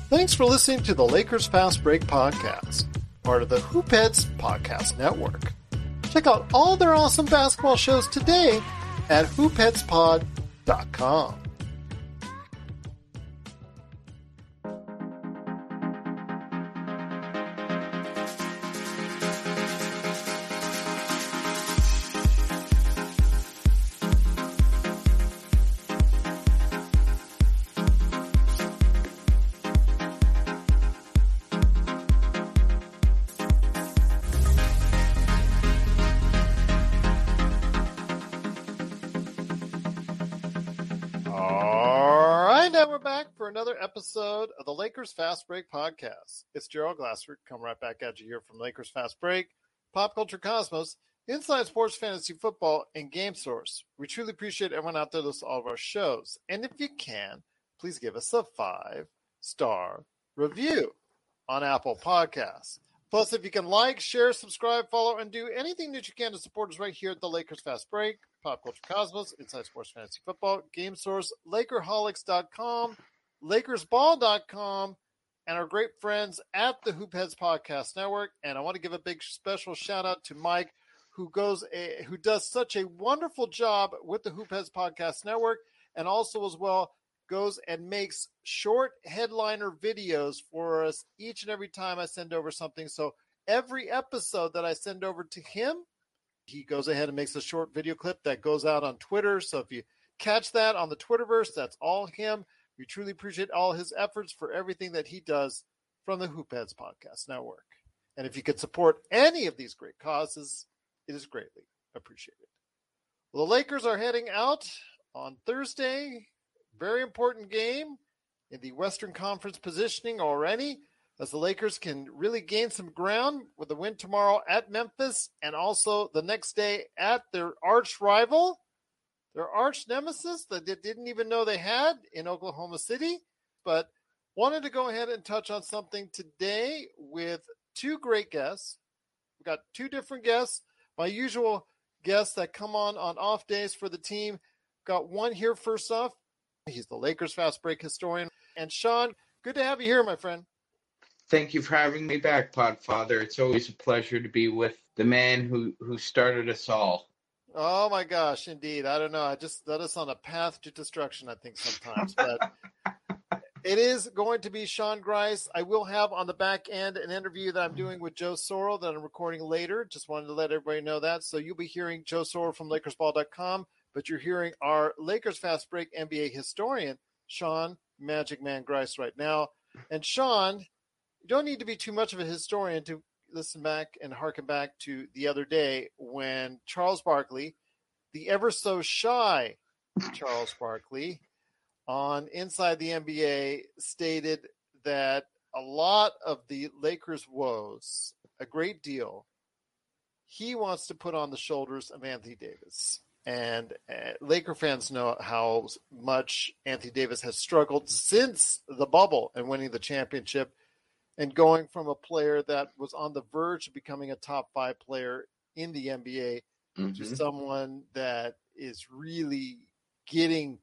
Thanks for listening to the Lakers Fast Break podcast, part of the Hoopheads Podcast Network. Check out all their awesome basketball shows today at hoopheadspod.com. Another episode of the Lakers Fast Break podcast. It's Gerald Glassford. Come right back at you here from Lakers Fast Break, Pop Culture Cosmos, Inside Sports Fantasy Football, and Game Source. We truly appreciate everyone out there listening to all of our shows. And if you can, please give us a 5-star review on Apple Podcasts. Plus, if you can like, share, subscribe, follow, and do anything that you can to support us right here at the Lakers Fast Break, Pop Culture Cosmos, Inside Sports Fantasy Football, Game Source, Lakerholics.com, LakersBall.com, and our great friends at the Hoopheads Podcast Network. And I want to give a big special shout out to Mike, who does such a wonderful job with the Hoopheads Podcast Network, and also as well goes and makes short headliner videos for us each and every time I send over something. So every episode that I send over to him, he goes ahead and makes a short video clip that goes out on Twitter. So if you catch that on the Twitterverse, that's all him. We truly appreciate all his efforts for everything that he does from the Hoopheads Podcast Network. And if you could support any of these great causes, it is greatly appreciated. Well, the Lakers are heading out on Thursday. Very important game in the Western Conference positioning already, as the Lakers can really gain some ground with the win tomorrow at Memphis, and also the next day at their arch rival, their arch nemesis that they didn't even know they had in Oklahoma City. But wanted to go ahead and touch on something today with two great guests. We've got two different guests. My usual guests that come on off days for the team. Got one here first off. He's the Lakers Fast Break historian. And Sean, good to have you here, my friend. Thank you for having me back, Podfather. It's always a pleasure to be with the man who started us all. Oh, my gosh, indeed. I don't know. I just led us on a path to destruction, I think, sometimes. But it is going to be Sean Grice. I will have on the back end an interview that I'm doing with Joe Sorrell that I'm recording later. Just wanted to let everybody know that. So you'll be hearing Joe Sorrell from LakersBall.com, but you're hearing our Lakers Fast Break NBA historian, Sean Magic Man Grice, right now. And Sean, you don't need to be too much of a historian to listen back and harken back to the other day when Charles Barkley, the ever so shy Charles Barkley, on Inside the NBA stated that a lot of the Lakers' woes, a great deal, he wants to put on the shoulders of Anthony Davis. And Laker fans know how much Anthony Davis has struggled since the bubble and winning the championship, and going from a player that was on the verge of becoming a top 5 player in the NBA to someone that is really getting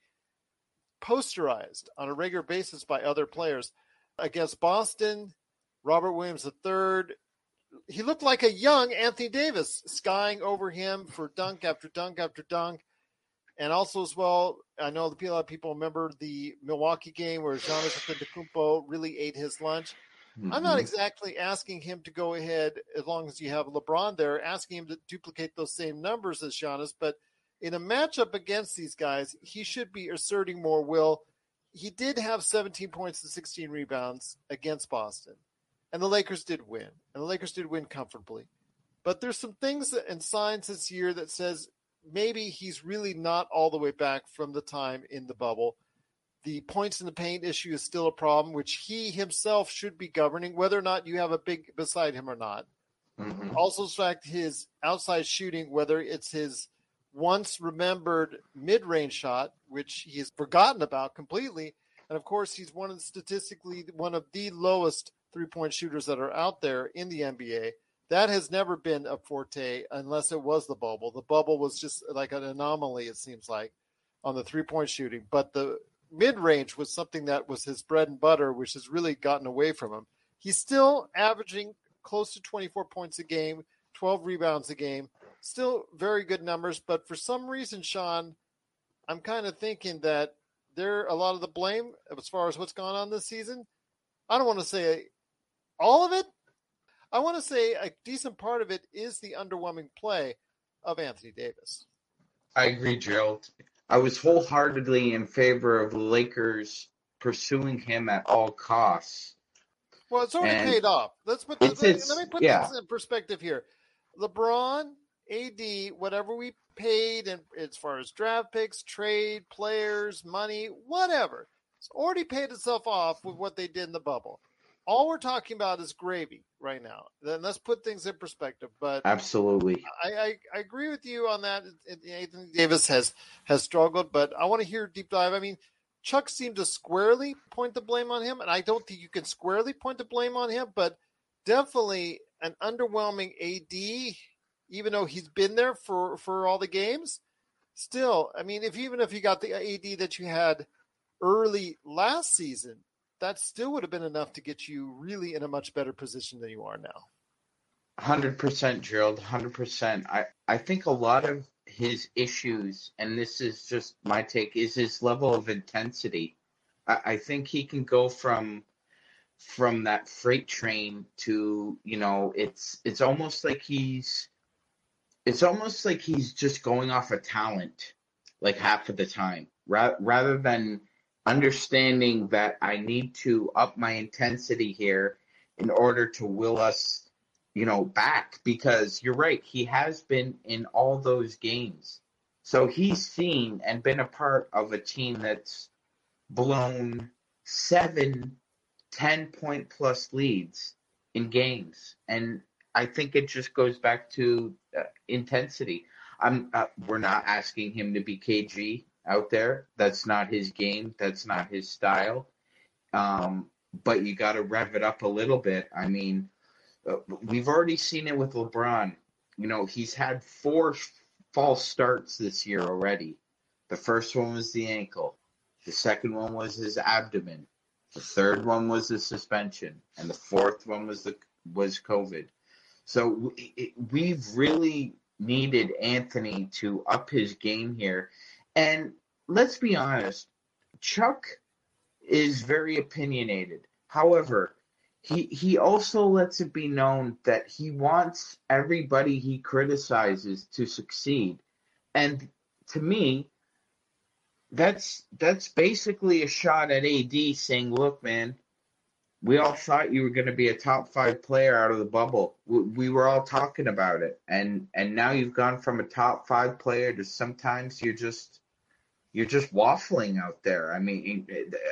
posterized on a regular basis by other players. Against Boston, Robert Williams III, he looked like a young Anthony Davis, skying over him for dunk after dunk after dunk. And also as well, I know a lot of people remember the Milwaukee game where Giannis Antetokounmpo really ate his lunch. I'm not exactly asking him to go ahead, as long as you have LeBron there, asking him to duplicate those same numbers as Giannis. But in a matchup against these guys, he should be asserting more will. He did have 17 points and 16 rebounds against Boston. And the Lakers did win. And the Lakers did win comfortably. But there's some things and signs this year that says maybe he's really not all the way back from the time in the bubble. The points in the paint issue is still a problem, which he himself should be governing, whether or not you have a big beside him or not. Also, in fact, his outside shooting, whether it's his once remembered mid-range shot, which he has forgotten about completely. And of course, he's statistically one of the lowest three-point shooters that are out there in the NBA. That has never been a forte unless it was the bubble. The bubble was just like an anomaly, it seems like, on the three-point shooting. But the mid-range was something that was his bread and butter, which has really gotten away from him. He's still averaging close to 24 points a game, 12 rebounds a game, still very good numbers. But for some reason, Sean, I'm kind of thinking that a lot of the blame as far as what's gone on this season. I don't want to say all of it. I want to say a decent part of it is the underwhelming play of Anthony Davis. I agree, Gerald. I was wholeheartedly in favor of the Lakers pursuing him at all costs. Well, it's already paid off. Let me put this in perspective here. LeBron, AD, whatever we paid, and as far as draft picks, trade, players, money, whatever, it's already paid itself off with what they did in the bubble. All we're talking about is gravy right now. Then let's put things in perspective. But absolutely, I agree with you on that. Anthony Davis has struggled, but I want to hear a deep dive. I mean, Chuck seemed to squarely point the blame on him, and I don't think you can squarely point the blame on him, but definitely an underwhelming AD, even though he's been there for all the games. Still, I mean, even if you got the AD that you had early last season, that still would have been enough to get you really in a much better position than you are now. 100%, Gerald, 100%. I think a lot of his issues, and this is just my take, is his level of intensity. I think he can go from that freight train to, it's almost like he's just going off a talent like half of the time, rather than understanding that I need to up my intensity here in order to will us, back, because you're right. He has been in all those games. So he's seen and been a part of a team that's blown 7, 10-point plus leads in games. And I think it just goes back to intensity. We're not asking him to be KG out there. That's not his game. That's not his style. But you got to rev it up a little bit. I mean, we've already seen it with LeBron. He's had 4 false starts this year already. The first one was the ankle. The second one was his abdomen. The third one was the suspension. And the fourth one was COVID. So we've really needed Anthony to up his game here. And let's be honest, Chuck is very opinionated. However, he also lets it be known that he wants everybody he criticizes to succeed. And to me, that's basically a shot at AD saying, look, man, we all thought you were going to be a top 5 player out of the bubble. We were all talking about it. And now you've gone from a top 5 player to sometimes you're just waffling out there. I mean,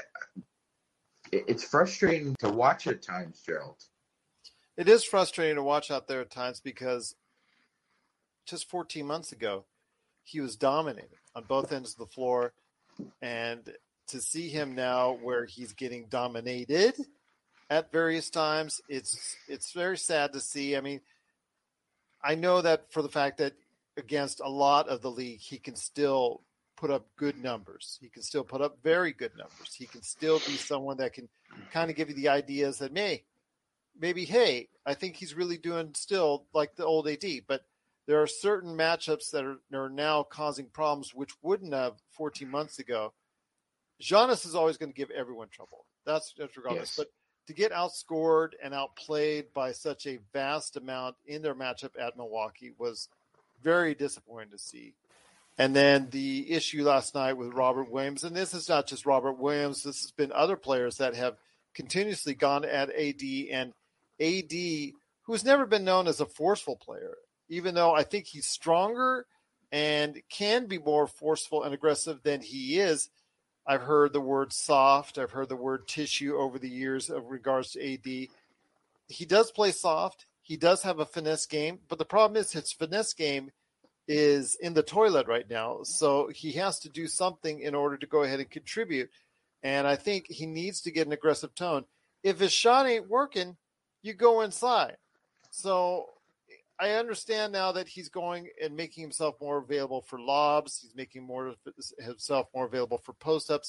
it's frustrating to watch at times, Gerald. It is frustrating to watch out there at times because just 14 months ago, he was dominating on both ends of the floor. And to see him now where he's getting dominated at various times, it's very sad to see. I mean, I know that for the fact that against a lot of the league, he can still put up good numbers. He can still put up very good numbers. He can still be someone that can kind of give you the ideas that maybe, hey, I think he's really doing still like the old AD. But there are certain matchups that are now causing problems which wouldn't have 14 months ago. Giannis is always going to give everyone trouble. That's regardless. Yes. But to get outscored and outplayed by such a vast amount in their matchup at Milwaukee was very disappointing to see. And then the issue last night with Robert Williams, and this is not just Robert Williams, this has been other players that have continuously gone at AD, and AD, who's never been known as a forceful player, even though I think he's stronger and can be more forceful and aggressive than he is. I've heard the word soft. I've heard the word tissue over the years of regards to AD. He does play soft. He does have a finesse game, but the problem is his finesse game is in the toilet right now. So he has to do something in order to go ahead and contribute. And I think he needs to get an aggressive tone. If his shot ain't working, you go inside. So I understand now that he's going and making himself more available for lobs. He's making himself more available for post-ups.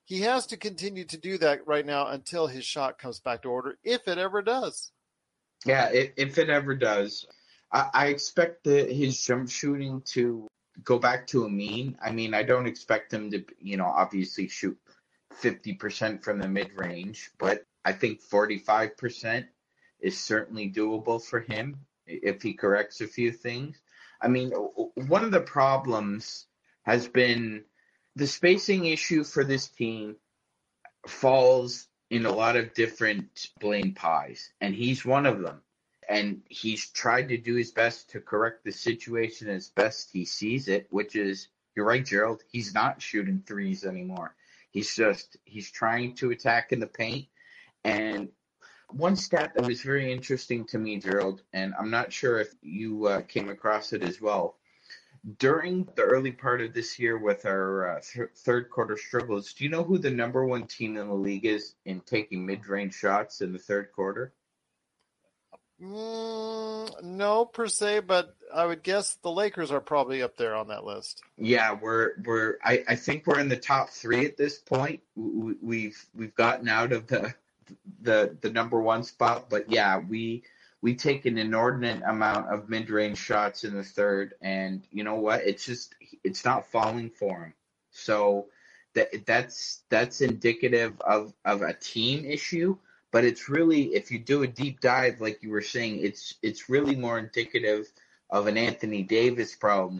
he has to continue to do that right now until his shot comes back to order, if it ever does. Yeah, if it ever does. I expect his jump shooting to go back to a mean. I mean, I don't expect him to, obviously shoot 50% from the mid-range, but I think 45% is certainly doable for him if he corrects a few things. I mean, one of the problems has been the spacing issue for this team falls in a lot of different blame pies, and he's one of them. And he's tried to do his best to correct the situation as best he sees it, which is, you're right, Gerald, he's not shooting threes anymore. He's trying to attack in the paint. And one stat that was very interesting to me, Gerald, and I'm not sure if you came across it as well. During the early part of this year with our third quarter struggles, do you know who the number one team in the league is in taking mid-range shots in the third quarter? No, per se, but I would guess the Lakers are probably up there on that list. Yeah, I think we're in the top three at this point. We've gotten out of the number one spot, but yeah, we take an inordinate amount of mid-range shots in the third, and you know what? It's not falling for him. So that's indicative of a team issue. But it's really, if you do a deep dive, like you were saying, it's really more indicative of an Anthony Davis problem.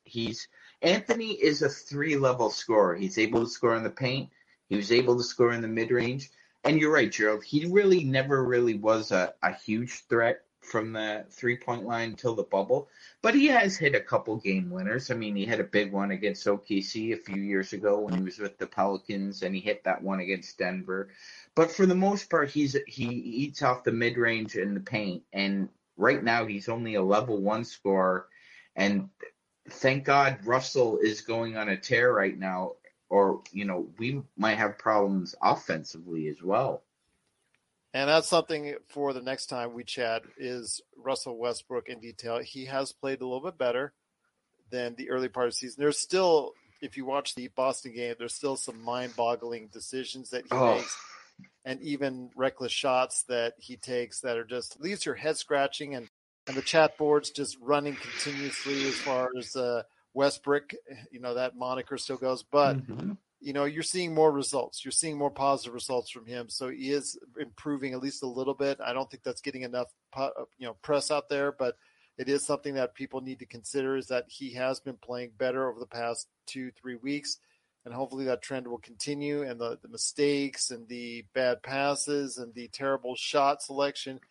Anthony is a 3-level scorer. He's able to score in the paint. He was able to score in the mid-range. And you're right, Gerald. He really never really was a huge threat from the three-point line until the bubble. But he has hit a couple game winners. I mean, he had a big one against OKC a few years ago when he was with the Pelicans, and he hit that one against Denver. But for the most part, he eats off the mid-range and the paint. And right now, he's only a level 1 scorer. And thank God Russell is going on a tear right now. Or, we might have problems offensively as well. And that's something for the next time we chat is Russell Westbrook in detail. He has played a little bit better than the early part of the season. There's still, if you watch the Boston game, there's still some mind-boggling decisions that he makes. And even reckless shots that he takes that are just leaves your head scratching, and the chat board's just running continuously as far as Westbrook, that moniker still goes. But, you're seeing more results. You're seeing more positive results from him. So he is improving at least a little bit. I don't think that's getting enough, press out there, but it is something that people need to consider is that he has been playing better over the past 2-3 weeks. And hopefully that trend will continue, and the mistakes and the bad passes and the terrible shot selection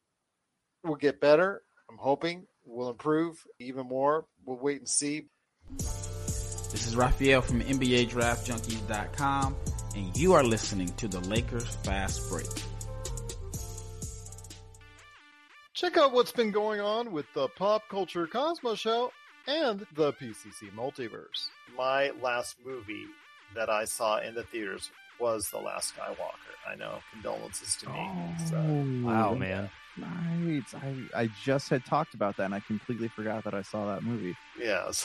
will get better. I'm hoping will improve even more. We'll wait and see. This is Raphael from NBADraftJunkies.com, and you are listening to the Lakers Fast Break. Check out what's been going on with the Pop Culture Cosmos Show and the PCC Multiverse. My last movie that I saw in the theaters was The Last Skywalker. I know, condolences to me. Wow, man. Right. I just had talked about that, and I completely forgot that I saw that movie. Yes.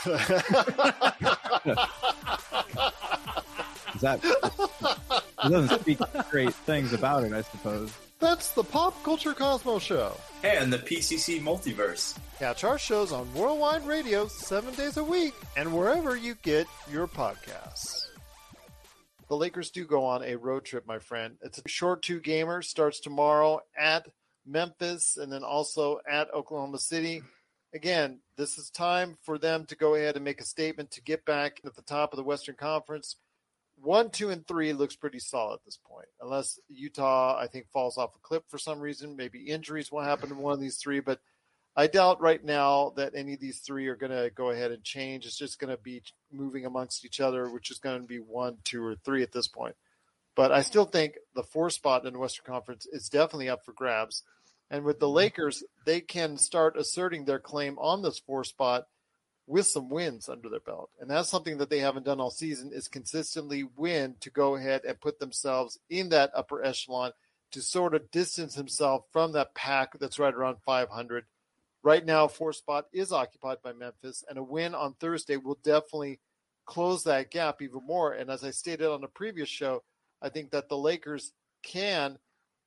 It doesn't speak great things about it, I suppose. That's the Pop Culture Cosmos Show. And the PCC Multiverse. Catch our shows on Worldwide Radio 7 days a week and wherever you get your podcasts. The Lakers do go on a road trip, my friend. It's a short 2-gamer. Starts tomorrow at Memphis and then also at Oklahoma City. Again, this is time for them to go ahead and make a statement to get back at the top of the Western Conference. 1, 2, and 3 looks pretty solid at this point, unless Utah, I think, falls off a cliff for some reason. Maybe injuries will happen to one of these 3, but I doubt right now that any of these 3 are going to go ahead and change. It's just going to be moving amongst each other, which is going to be 1, 2, or 3 at this point. But I still think the 4th spot in the Western Conference is definitely up for grabs. And with the Lakers, they can start asserting their claim on this 4th spot with some wins under their belt. And that's something that they haven't done all season, is consistently win to go ahead and put themselves in that upper echelon to sort of distance himself from that pack that's right around 500. Right now, 4th spot is occupied by Memphis, and a win on Thursday will definitely close that gap even more. And as I stated on the previous show, I think that the Lakers can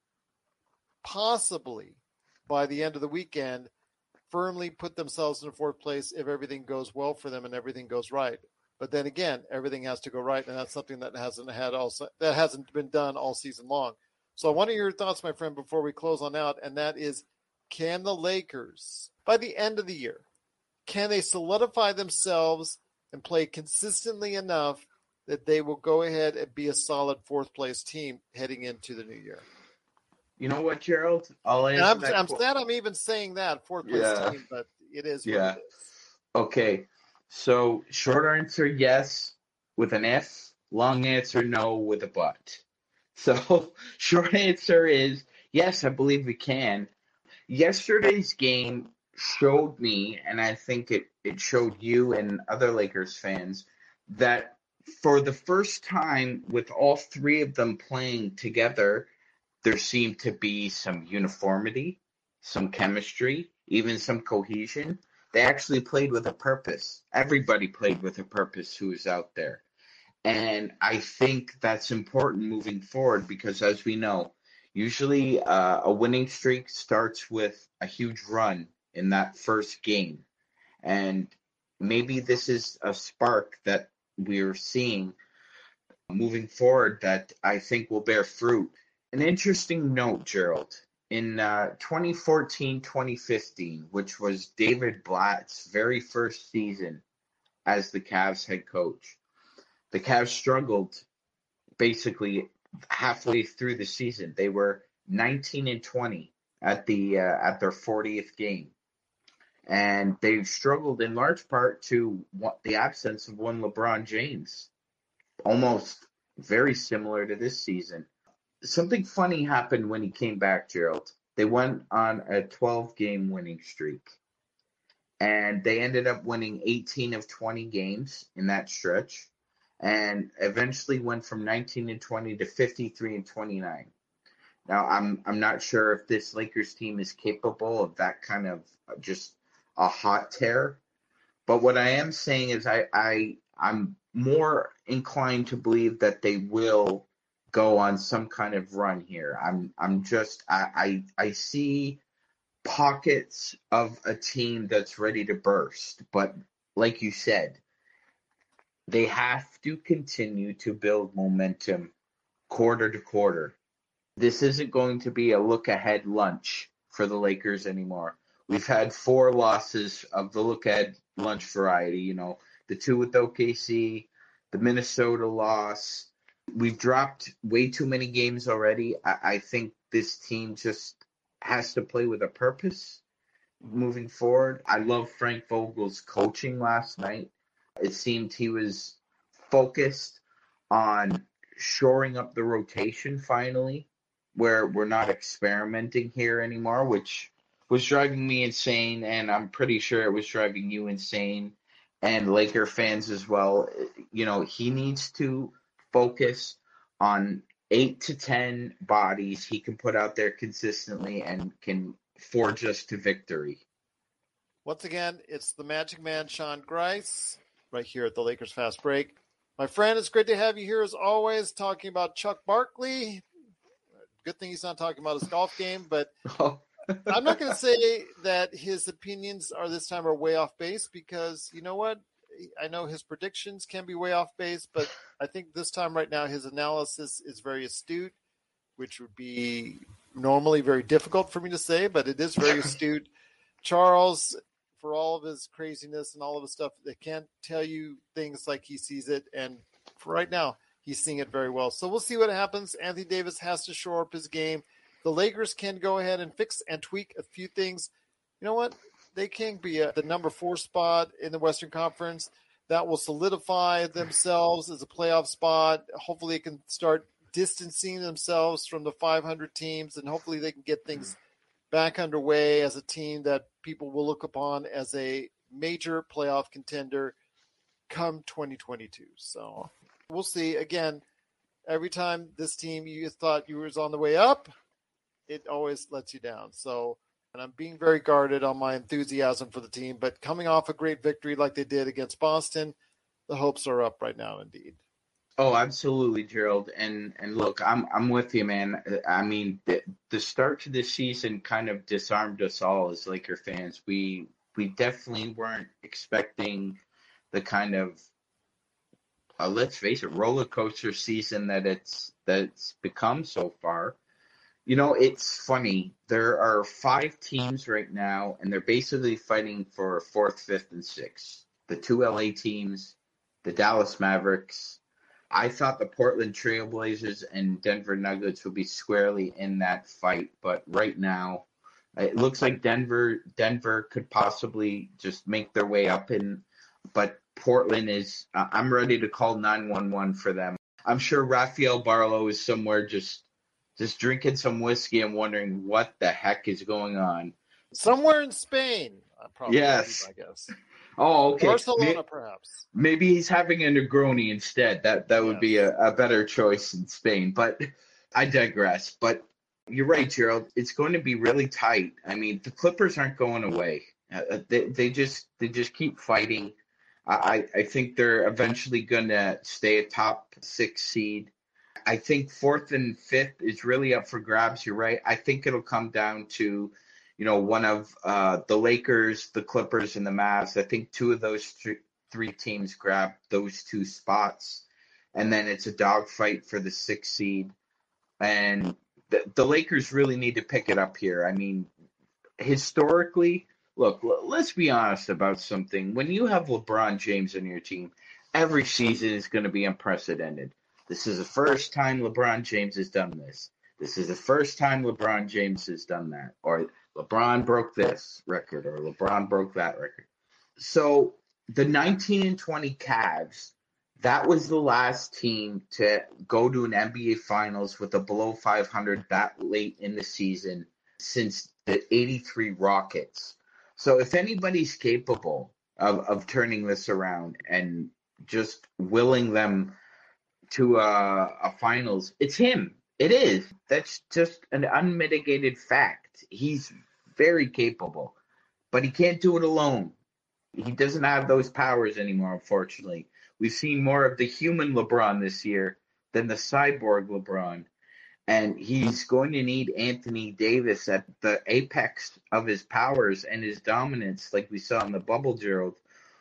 possibly, by the end of the weekend, firmly put themselves in fourth place if everything goes well for them and everything goes right. But then again, everything has to go right, and that's something that hasn't been done all season long. So I want to hear your thoughts, my friend, before we close on out, and that is, can the Lakers, by the end of the year, can they solidify themselves and play consistently enough that they will go ahead and be a solid fourth-place team heading into the new year? You know what, Gerald? I'll answer that. I'm sad I'm even saying that, fourth-place team, but it is what it is. Okay, so short answer, yes, with an F. Long answer, no, with a but. So short answer is, yes, I believe we can. Yesterday's game showed me, and I think it showed you and other Lakers fans, that for the first time with all three of them playing together, there seemed to be some uniformity, some chemistry, even some cohesion. They actually played with a purpose. Everybody played with a purpose who was out there. And I think that's important moving forward because, as we know, usually a winning streak starts with a huge run in that first game. And maybe this is a spark that we're seeing moving forward that I think will bear fruit. An interesting note, Gerald. In 2014-2015, which was David Blatt's very first season as the Cavs head coach, the Cavs struggled basically halfway through the season. They were 19-20 at their 40th game. And they struggled in large part to the absence of one LeBron James, almost very similar to this season. Something funny happened when he came back, Gerald. They went on a 12-game winning streak, and they ended up winning 18 of 20 games in that stretch, and eventually went from 19-20 to 53-29. Now, I'm not sure if this Lakers team is capable of that kind of just a hot tear, but what I am saying is I'm more inclined to believe that they will go on some kind of run here. I see pockets of a team that's ready to burst, but like you said, they have to continue to build momentum quarter to quarter. This isn't going to be a look-ahead lunch for the Lakers anymore. We've had 4 losses of the look-ahead lunch variety, the 2 with OKC, the Minnesota loss. We've dropped way too many games already. I think this team just has to play with a purpose moving forward. I love Frank Vogel's coaching last night. It seemed he was focused on shoring up the rotation finally, where we're not experimenting here anymore, which was driving me insane, and I'm pretty sure it was driving you insane and Laker fans as well. He needs to focus on 8 to 10 bodies he can put out there consistently and can forge us to victory. Once again, it's the Magic Man, Sean Grice, right here at the Lakers Fast Break. My friend, it's great to have you here as always, talking about Chuck Barkley. Good thing he's not talking about his golf game, but I'm not going to say that his opinions this time are way off base, because you know what? I know his predictions can be way off base, but I think this time right now his analysis is very astute, which would be normally very difficult for me to say, but it is very astute. Charles, for all of his craziness and all of his stuff, they can't tell you things like he sees it, and for right now, he's seeing it very well. So we'll see what happens. Anthony Davis has to shore up his game. The Lakers can go ahead and fix and tweak a few things. You know what? They can be the number 4 spot in the Western Conference. That will solidify themselves as a playoff spot. Hopefully they can start distancing themselves from the 500 teams, and hopefully they can get things back underway as a team that people will look upon as a major playoff contender come 2022. So we'll see. Again, every time this team you thought you was on the way up, it always lets you down. So, and I'm being very guarded on my enthusiasm for the team, but coming off a great victory like they did against Boston, the hopes are up right now, indeed. Oh, absolutely, Gerald. And look, I'm with you, man. I mean, the start to this season kind of disarmed us all as Laker fans. We definitely weren't expecting the kind of let's face it, roller coaster season that it's become so far. You know, it's funny. There are 5 teams right now, and they're basically fighting for 4th, 5th, and 6th. The 2 LA teams, the Dallas Mavericks. I thought the Portland Trailblazers and Denver Nuggets would be squarely in that fight, but right now it looks like Denver could possibly just make their way up in, but Portland is. I'm ready to call 911 for them. I'm sure Rafael Barlow is somewhere just drinking some whiskey and wondering what the heck is going on. Somewhere in Spain, probably. Yes. I guess. Oh, okay. Barcelona, perhaps. Maybe he's having a Negroni instead. That would be a better choice in Spain. But I digress. But you're right, Gerald. It's going to be really tight. I mean, the Clippers aren't going away. They just keep fighting. I think they're eventually going to stay a top 6 seed. I think 4th and 5th is really up for grabs. You're right. I think it'll come down to, one of the Lakers, the Clippers, and the Mavs. I think 2 of those 3 teams grab those 2 spots, and then it's a dogfight for the 6th seed. And the Lakers really need to pick it up here. I mean, historically, look, let's be honest about something. When you have LeBron James on your team, every season is going to be unprecedented. This is the first time LeBron James has done this. This is the first time LeBron James has done that. Or LeBron broke this record, or LeBron broke that record. So the 19-20 Cavs, that was the last team to go to an NBA Finals with a below 500 that late in the season since the 83 Rockets. So if anybody's capable of turning this around and just willing them to a finals, it's him. It is. That's just an unmitigated fact. He's very capable, but he can't do it alone. He doesn't have those powers anymore, unfortunately. We've seen more of the human LeBron this year than the cyborg LeBron. And he's going to need Anthony Davis at the apex of his powers and his dominance, like we saw in the bubble, Gerald.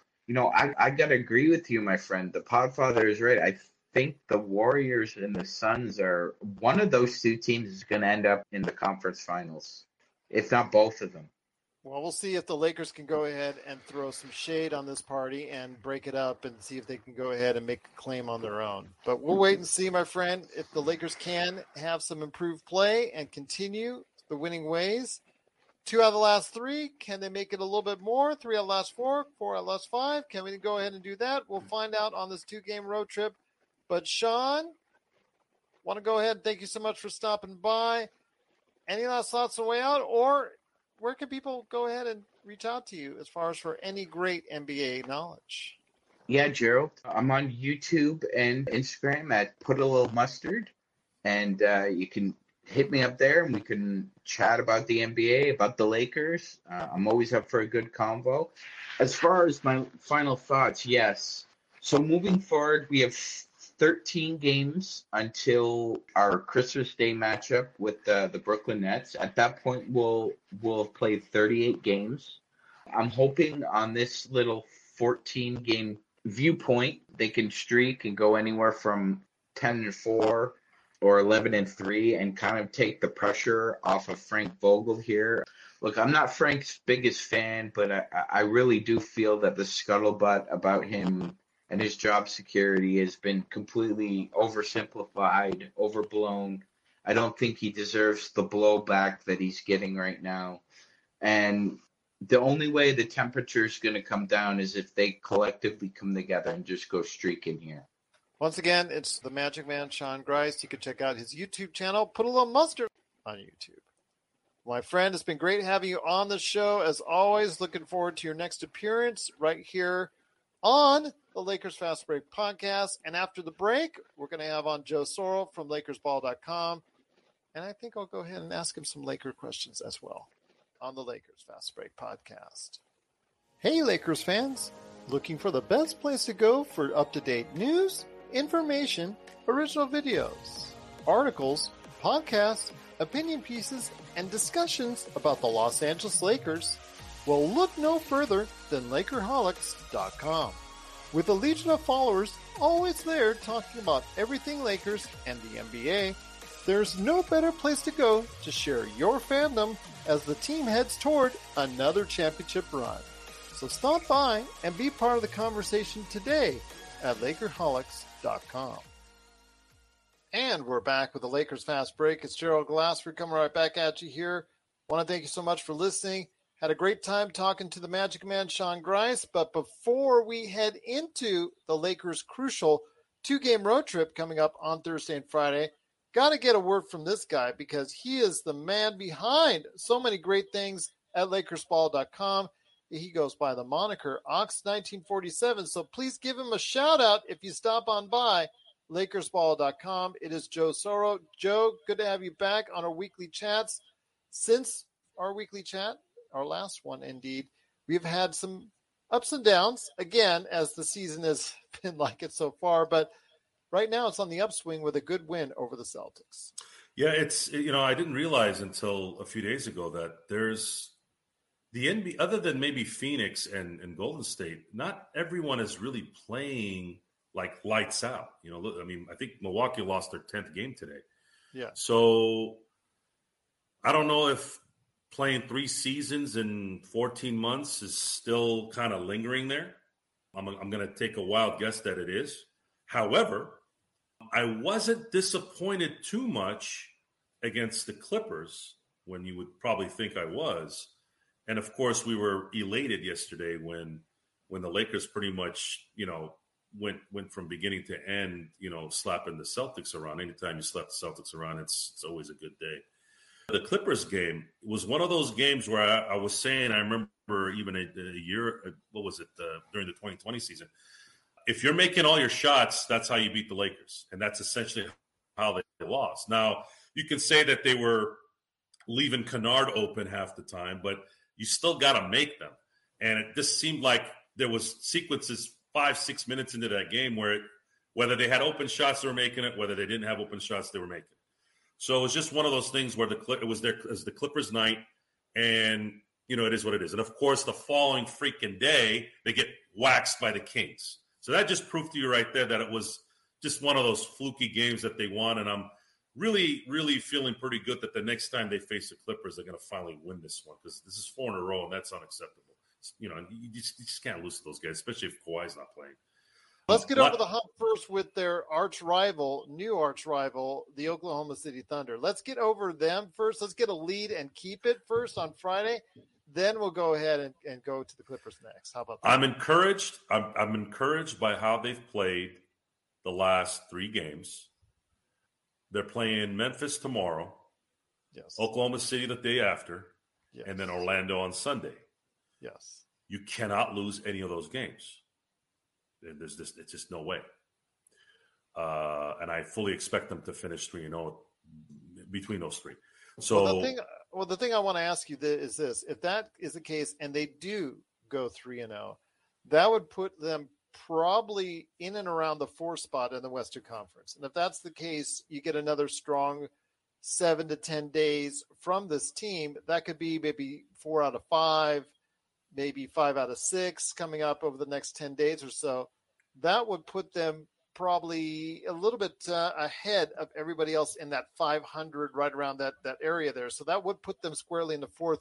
I got to agree with you, my friend. The Podfather is right. I think the Warriors and the Suns are one of those 2 teams is going to end up in the conference finals, if not both of them. Well, we'll see if the Lakers can go ahead and throw some shade on this party and break it up and see if they can go ahead and make a claim on their own. But we'll wait and see, my friend, if the Lakers can have some improved play and continue the winning ways. 2 out of the last 3. Can they make it a little bit more? 3 out of the last 4. 4 out of the last 5. Can we go ahead and do that? We'll find out on this 2-game road trip. But Sean, want to go ahead and thank you so much for stopping by. Any last thoughts on the way out, or where can people go ahead and reach out to you as far as for any great NBA knowledge? Yeah, Gerald, I'm on YouTube and Instagram at Put a Little Mustard, and you can hit me up there and we can chat about the NBA, about the Lakers. I'm always up for a good convo. As far as my final thoughts, yes. So moving forward, we have 13 games until our Christmas Day matchup with the Brooklyn Nets. At that point, we'll have played 38 games. I'm hoping on this little 14-game viewpoint, they can streak and go anywhere from 10-4 or 11-3 and kind of take the pressure off of Frank Vogel here. Look, I'm not Frank's biggest fan, but I really do feel that the scuttlebutt about him and his job security has been completely oversimplified, overblown. I don't think he deserves the blowback that he's getting right now. And the only way the temperature is going to come down is if they collectively come together and just go streaking here. Once again, it's the Magic Man, Sean Grice. You can check out his YouTube channel, Put a Little Mustard on YouTube. My friend, it's been great having you on the show. As always, looking forward to your next appearance right here on the Lakers Fast Break podcast. And after the break, we're going to have on Joe Sorrell from LakersBall.com. And I think I'll go ahead and ask him some Laker questions as well on the Lakers Fast Break podcast. Hey, Lakers fans. Looking for the best place to go for up-to-date news, information, original videos, articles, podcasts, opinion pieces, and discussions about the Los Angeles Lakers? Well, look no further than Lakerholics.com. With a legion of followers always there talking about everything Lakers and the NBA, there's no better place to go to share your fandom as the team heads toward another championship run. So stop by and be part of the conversation today at Lakerholics.com. And we're back with the Lakers Fast Break. It's Gerald Glassford coming right back at you here. Want to thank you so much for listening. Had a great time talking to the Magic Man, Sean Grice. But before we head into the Lakers' crucial 2-game road trip coming up on Thursday and Friday, got to get a word from this guy because he is the man behind so many great things at LakersBall.com. He goes by the moniker Ox1947. So please give him a shout out if you stop on by LakersBall.com. It is Joe Soro. Joe, good to have you back on our weekly chats. Since our weekly chat, our last one indeed, we've had some ups and downs, again, as the season has been like it so far. But right now it's on the upswing with a good win over the Celtics. Yeah, I didn't realize until a few days ago that there's the NBA, other than maybe Phoenix and Golden State, not everyone is really playing like lights out. I think Milwaukee lost their 10th game today. Yeah. So I don't know if playing 3 seasons in 14 months is still kind of lingering there. I'm going to take a wild guess that it is. However, I wasn't disappointed too much against the Clippers when you would probably think I was. And of course, we were elated yesterday when the Lakers pretty much, went from beginning to end, slapping the Celtics around. Anytime you slap the Celtics around, it's always a good day. The Clippers game was one of those games where I was saying, I remember even a year, during the 2020 season, if you're making all your shots, that's how you beat the Lakers. And that's essentially how they lost. Now, you can say that they were leaving Kennard open half the time, but you still got to make them. And it just seemed like there was sequences 5-6 minutes into that game where whether they had open shots, they were making it. Whether they didn't have open shots, they were making it. So it was just one of those things where it was the Clippers' night, and, it is what it is. And, of course, the following freaking day, they get waxed by the Kings. So that just proved to you right there that it was just one of those fluky games that they won, and I'm really, really feeling pretty good that the next time they face the Clippers, they're going to finally win this one because this is 4 in a row, and that's unacceptable. You just can't lose to those guys, especially if Kawhi's not playing. Let's get over the hump first with their new arch rival, the Oklahoma City Thunder. Let's get over them first. Let's get a lead and keep it first on Friday. Then we'll go ahead and go to the Clippers next. How about that? I'm encouraged. I'm encouraged by how they've played the last 3 games. They're playing Memphis tomorrow, yes. Oklahoma City the day after, yes. and then Orlando on Sunday. Yes. You cannot lose any of those games. It's just no way. And I fully expect them to finish 3-0 between those 3. So the thing I want to ask you is this: if that is the case, and they do go 3-0, that would put them probably in and around the 4th spot in the Western Conference. And if that's the case, you get another strong 7 to 10 days from this team. That could be maybe 4 out of 5, maybe 5 out of 6 coming up over the next 10 days or so. That would put them probably a little bit ahead of everybody else in that 500, right around that area there. So that would put them squarely in the 4th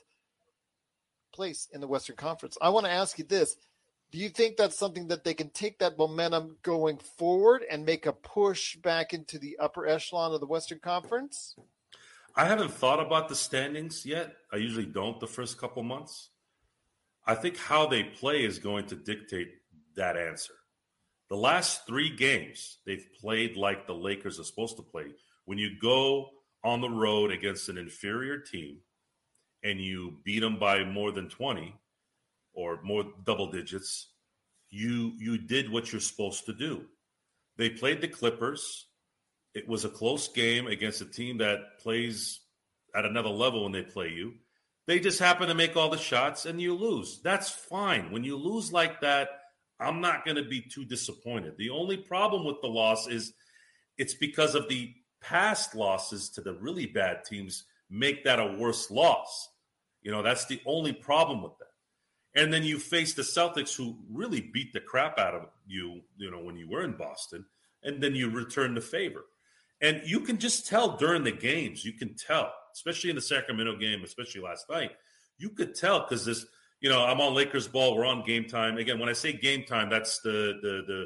place in the Western Conference. I want to ask you this. Do you think that's something that they can take that momentum going forward and make a push back into the upper echelon of the Western Conference? I haven't thought about the standings yet. I usually don't the first couple months. I think how they play is going to dictate that answer. The last 3 games, they've played like the Lakers are supposed to play. When you go on the road against an inferior team and you beat them by more than 20 or more double digits, you did what you're supposed to do. They played the Clippers. It was a close game against a team that plays at another level when they play you. They just happen to make all the shots and you lose. That's fine. When you lose like that, I'm not going to be too disappointed. The only problem with the loss is it's because of the past losses to the really bad teams make that a worse loss. That's the only problem with that. And then you face the Celtics, who really beat the crap out of you, when you were in Boston, and then you return the favor. And you can just tell during the games, you can tell, especially in the Sacramento game, especially last night, you could tell because this, I'm on Lakers ball, we're on Game Time. Again, when I say Game Time, that's the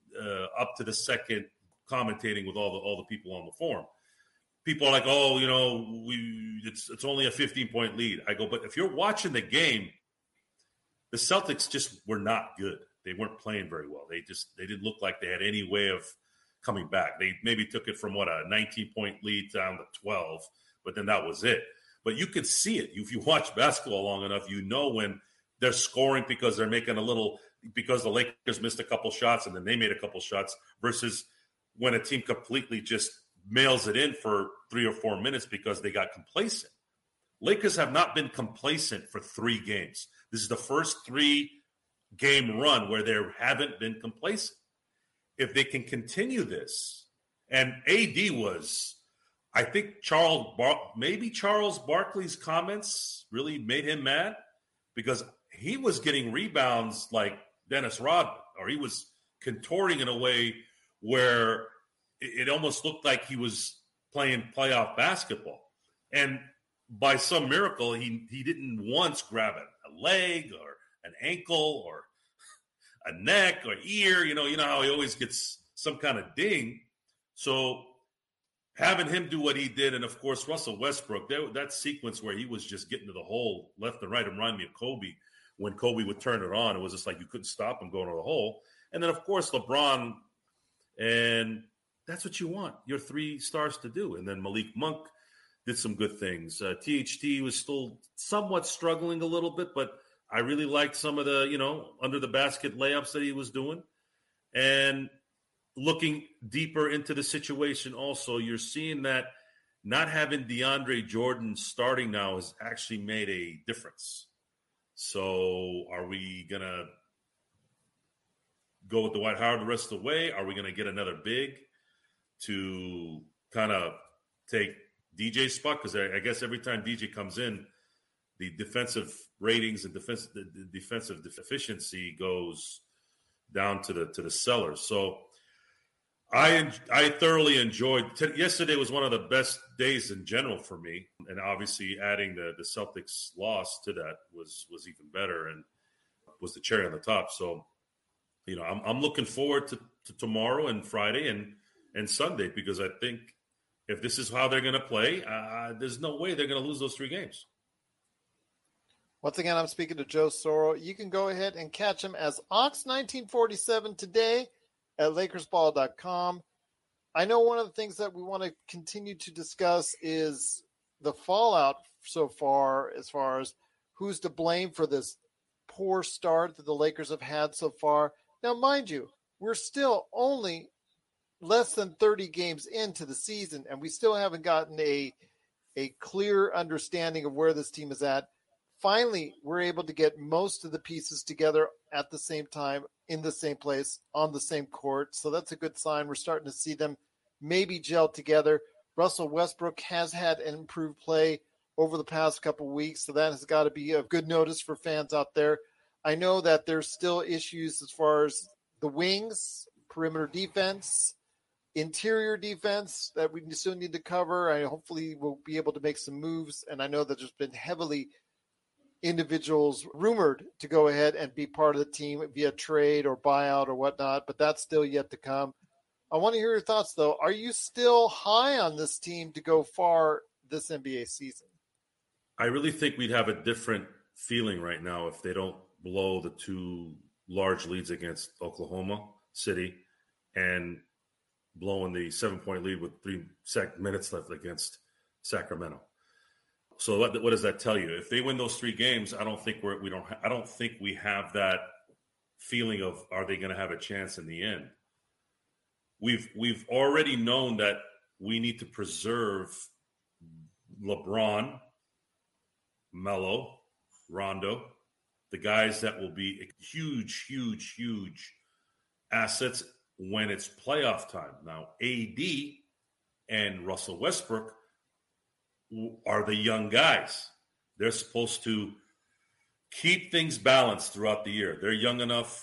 up to the second commentating with all the people on the forum. People are like, oh, it's only a 15-point lead. I go, but if you're watching the game, the Celtics just were not good. They weren't playing very well. They didn't look like they had any way of coming back. They maybe took it from a 19-point lead down to 12, but then that was it. But you could see it. If you watch basketball long enough, when they're scoring because they're making because the Lakers missed a couple shots and then they made a couple shots versus when a team completely just mails it in for 3 or 4 minutes because they got complacent. Lakers have not been complacent for 3 games. This is the first 3-game run where they haven't been complacent. If they can continue this, and AD was, I think Charles Barkley's comments really made him mad because he was getting rebounds like Dennis Rodman, or he was contorting in a way where it almost looked like he was playing playoff basketball. And by some miracle, he didn't once grab a leg or an ankle or a neck or ear. You know how he always gets some kind of ding. So having him do what he did, and of course Russell Westbrook, that sequence where he was just getting to the hole left and right, it reminded me of Kobe. When Kobe would turn it on, it was just like you couldn't stop him going to the hole. And then, of course, LeBron, and that's what you want your 3 stars to do. And then Malik Monk did some good things. THT was still somewhat struggling a little bit, but I really liked some of the, under the basket layups that he was doing. And looking deeper into the situation also, you're seeing that not having DeAndre Jordan starting now has actually made a difference. So are we going to go with Dwight Howard the rest of the way? Are we going to get another big to kind of take DJ's spot? Because I guess every time DJ comes in, the defensive ratings and the defensive efficiency goes down to the cellar. So I thoroughly enjoyed – yesterday was one of the best days in general for me, and obviously adding the Celtics loss to that was even better and was the cherry on the top. So, I'm looking forward to tomorrow and Friday and Sunday, because I think if this is how they're going to play, there's no way they're going to lose those 3 games. Once again, I'm speaking to Joe Soro. You can go ahead and catch him as Ox1947 today at LakersBall.com. I know one of the things that we want to continue to discuss is the fallout so far as who's to blame for this poor start that the Lakers have had so far. Now, mind you, we're still only less than 30 games into the season, and we still haven't gotten a clear understanding of where this team is at. Finally, we're able to get most of the pieces together at the same time, in the same place, on the same court. So that's a good sign. We're starting to see them maybe gel together. Russell Westbrook has had an improved play over the past couple of weeks, so that has got to be of good notice for fans out there. I know that there's still issues as far as the wings, perimeter defense, interior defense that we still need to cover. Hopefully we'll be able to make some moves, and I know that there's been heavily individuals rumored to go ahead and be part of the team via trade or buyout or whatnot, but that's still yet to come. I want to hear your thoughts, though. Are you still high on this team to go far this NBA season? I really think we'd have a different feeling right now if they don't blow the 2 large leads against Oklahoma City and blowing the 7-point lead with 3 minutes left against Sacramento. So what does that tell you? If they win those 3 games, I don't think we have that feeling of, are they going to have a chance in the end? We've already known that we need to preserve LeBron, Melo, Rondo, the guys that will be huge, huge, huge assets when it's playoff time. Now, AD and Russell Westbrook are the young guys. They're supposed to keep things balanced throughout the year. They're young enough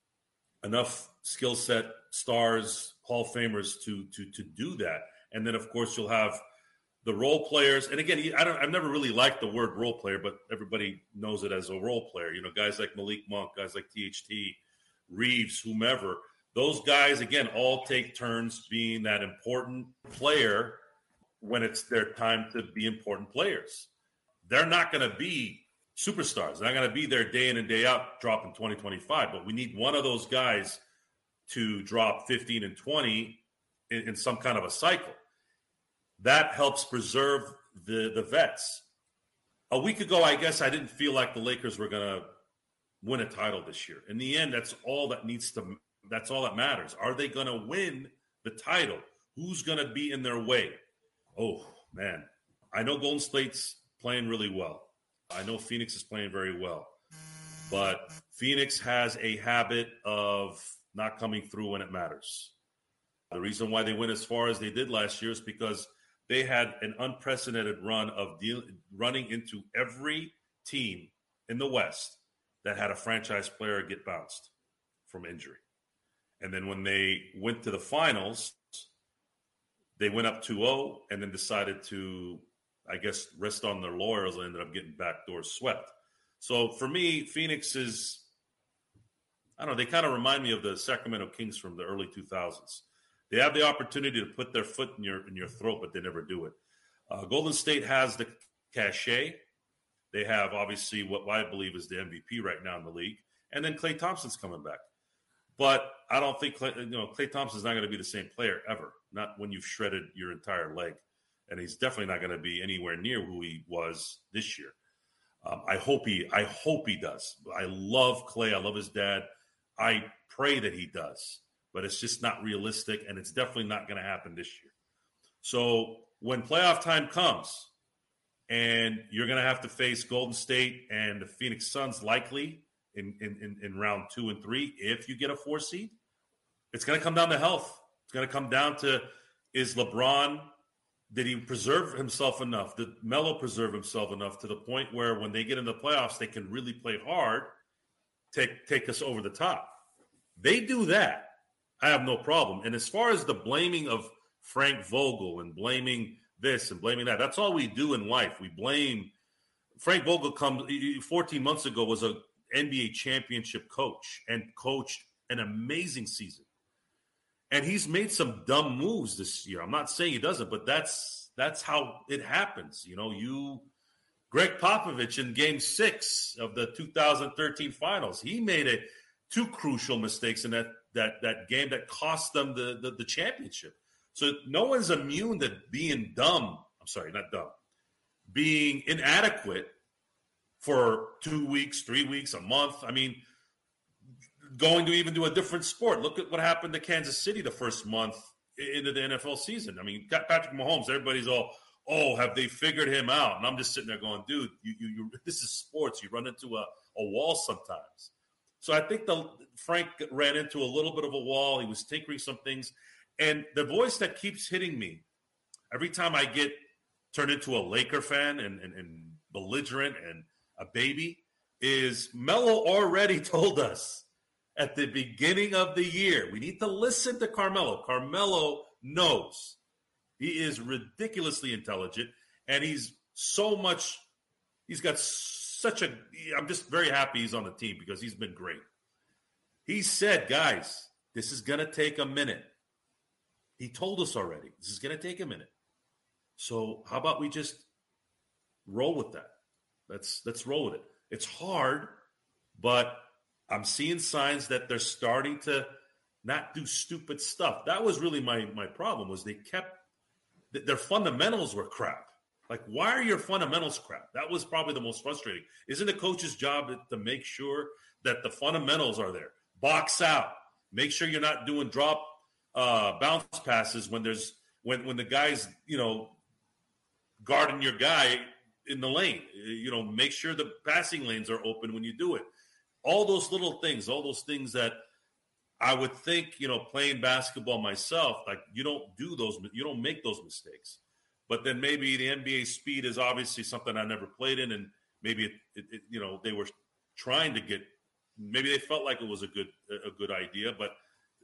skill set stars, Hall of Famers to do that. And then, of course, you'll have the role players. And again, I've never really liked the word role player, but everybody knows it as a role player. You know, guys like Malik Monk, guys like THT, Reeves, whomever. Those guys, again, all take turns being that important player when it's their time to be important players. They're not going to be superstars. They're not going to be there day in and day out dropping 20, 25. But we need one of those guys to drop 15 and 20 in some kind of a cycle. That helps preserve the vets. A week ago, I guess I didn't feel like the Lakers were going to win a title this year. In the end, that's all that matters. Are they going to win the title? Who's going to be in their way? Oh, man. I know Golden State's playing really well. I know Phoenix is playing very well. But Phoenix has a habit of not coming through when it matters. The reason why they went as far as they did last year is because they had an unprecedented run of running into every team in the West that had a franchise player get bounced from injury. And then when they went to the finals, they went up 2-0 and then decided to, I guess, rest on their laurels and ended up getting backdoor swept. So for me, Phoenix is, I don't know, they kind of remind me of the Sacramento Kings from the early 2000s. They have the opportunity to put their foot in your throat, but they never do it. Golden State has the cachet. They have, obviously, what I believe is the MVP right now in the league. And then Klay Thompson's coming back. But I don't think Klay Thompson's not going to be the same player ever, not when you've shredded your entire leg. And he's definitely not going to be anywhere near who he was this year. I hope he does. I love Klay. I love his dad. I pray that he does. But it's just not realistic, and it's definitely not going to happen this year. So when playoff time comes, and you're going to have to face Golden State and the Phoenix Suns likely in round 2 and 3, if you get a 4 seed, it's going to come down to health. It's going to come down to, is LeBron, did he preserve himself enough? Did Melo preserve himself enough to the point where when they get into the playoffs, they can really play hard, take us over the top? They do that. I have no problem. And as far as the blaming of Frank Vogel and blaming this and blaming that, that's all we do in life. We blame. Frank Vogel 14 months ago was an NBA championship coach and coached an amazing season. And he's made some dumb moves this year. I'm not saying he doesn't, but that's how it happens. You know, Greg Popovich in Game 6 of the 2013 Finals, he made two crucial mistakes in that game that cost them the championship. So no one's immune to being dumb. I'm sorry, not dumb. Being inadequate for 2 weeks, 3 weeks, a month. I mean, going to even do a different sport. Look at what happened to Kansas City the first month into the NFL season. I mean, Patrick Mahomes, everybody's all, oh, have they figured him out? And I'm just sitting there going, dude, you this is sports. You run into a wall sometimes. So I think Frank ran into a little bit of a wall. He was tinkering some things. And the voice that keeps hitting me every time I get turned into a Laker fan and belligerent and a baby is Melo already told us at the beginning of the year, we need to listen to Carmelo. Carmelo knows. He is ridiculously intelligent, and he's got I'm just very happy he's on the team because he's been great. He said, guys, this is going to take a minute. He told us already, this is going to take a minute. So how about we just roll with that? Let's roll with it. It's hard, but I'm seeing signs that they're starting to not do stupid stuff. That was really my problem, was their fundamentals were crap. Like, why are your fundamentals crap? That was probably the most frustrating. Isn't the coach's job to make sure that the fundamentals are there? Box out. Make sure you're not doing drop bounce passes when the guy's, guarding your guy in the lane. Make sure the passing lanes are open when you do it. All those little things, all those things that I would think, playing basketball myself, like you don't make those mistakes. But then maybe the NBA speed is obviously something I never played in, and maybe they were trying to get. Maybe they felt like it was a good idea, but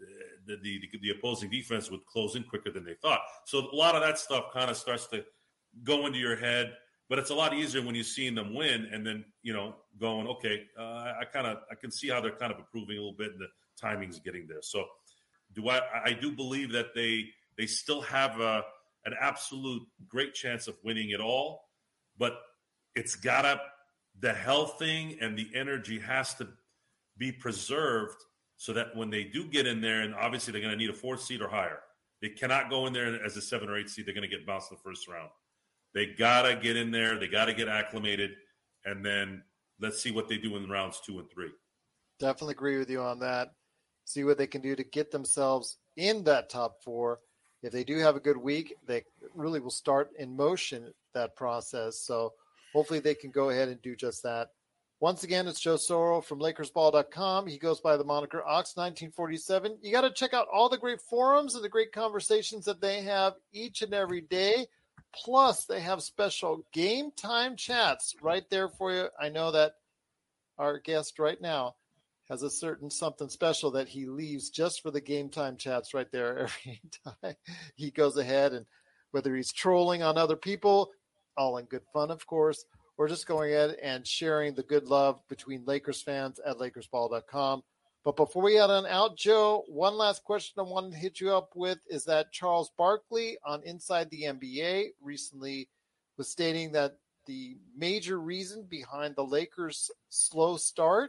the opposing defense would close in quicker than they thought. So a lot of that stuff kind of starts to go into your head. But it's a lot easier when you're seeing them win, and then going, okay, I can see how they're kind of improving a little bit, and the timing's getting there. So, I do believe that they still have an absolute great chance of winning it all, but it's the health thing and the energy has to be preserved so that when they do get in there, and obviously they're going to need a 4th seed or higher, they cannot go in there as a 7 or 8 seed. They're going to get bounced in the first round. They got to get in there. They got to get acclimated. And then let's see what they do in rounds 2 and 3. Definitely agree with you on that. See what they can do to get themselves in that top 4. If they do have a good week, they really will start in motion that process. So hopefully they can go ahead and do just that. Once again, it's Joe Soro from LakersBall.com. He goes by the moniker Ox1947. You got to check out all the great forums and the great conversations that they have each and every day. Plus, they have special game time chats right there for you. I know that our guest right now has a certain something special that he leaves just for the game time chats right there every time he goes ahead. And whether he's trolling on other people, all in good fun, of course, or just going ahead and sharing the good love between Lakers fans at LakersBall.com. But before we head on out, Joe, one last question I wanted to hit you up with is that Charles Barkley on Inside the NBA recently was stating that the major reason behind the Lakers' sluggish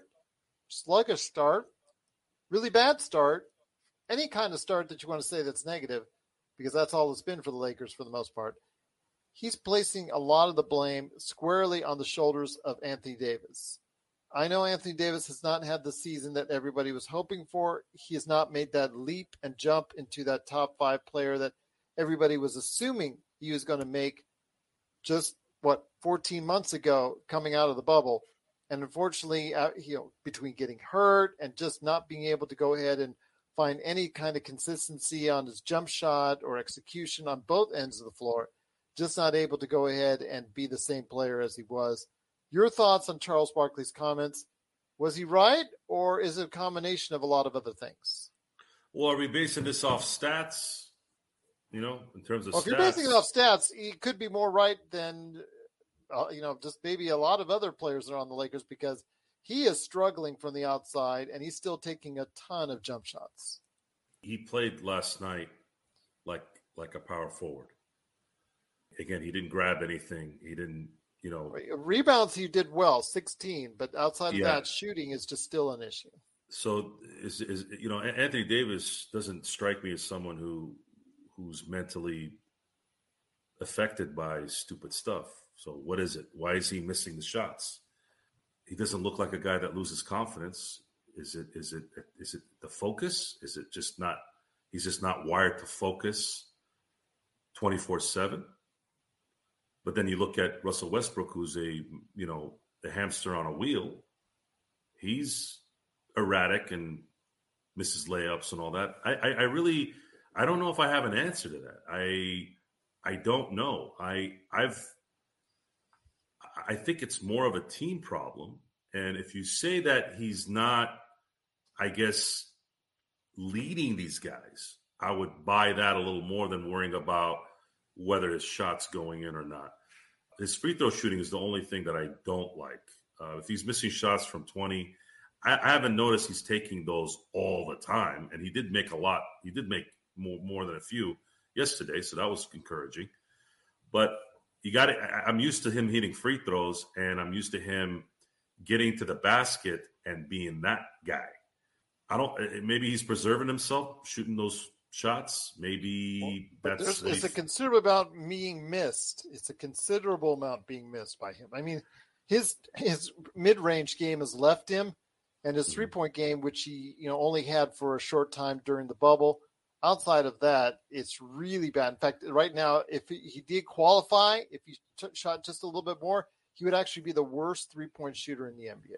start, really bad start, any kind of start that you want to say that's negative, because that's all it's been for the Lakers for the most part. He's placing a lot of the blame squarely on the shoulders of Anthony Davis. I know Anthony Davis has not had the season that everybody was hoping for. He has not made that leap and jump into that top 5 player that everybody was assuming he was going to make just, 14 months ago coming out of the bubble. And unfortunately, between getting hurt and just not being able to go ahead and find any kind of consistency on his jump shot or execution on both ends of the floor, just not able to go ahead and be the same player as he was. Your thoughts on Charles Barkley's comments? Was he right, or is it a combination of a lot of other things? Well, are we basing this off stats? In terms of stats? If you're basing it off stats, he could be more right than, just maybe a lot of other players that are on the Lakers, because he is struggling from the outside, and he's still taking a ton of jump shots. He played last night like a power forward. Again, he didn't grab anything. He didn't. Rebounds he did well, 16, but outside of that, shooting is just still an issue. So Anthony Davis doesn't strike me as someone who's mentally affected by stupid stuff. So what is it? Why is he missing the shots? He doesn't look like a guy that loses confidence. Is it the focus? Is it just not? He's just not wired to focus 24/7. But then you look at Russell Westbrook, who's a hamster on a wheel. He's erratic and misses layups and all that. I don't know if I have an answer to that. I don't know. I think it's more of a team problem. And if you say that he's not, I guess, leading these guys, I would buy that a little more than worrying about whether his shot's going in or not. His free throw shooting is the only thing that I don't like. If he's missing shots from 20, I haven't noticed he's taking those all the time. And he did make a lot. He did make more than a few yesterday, so that was encouraging. But I'm used to him hitting free throws, and I'm used to him getting to the basket and being that guy. Maybe he's preserving himself, shooting those shots. Maybe it's a considerable amount being missed. It's a considerable amount being missed by him. I mean, his mid-range game has left him, and his 3-point game, which he only had for a short time during the bubble, outside of that, it's really bad. In fact, right now, if he did qualify, if he shot just a little bit more, he would actually be the worst three-point shooter in the NBA.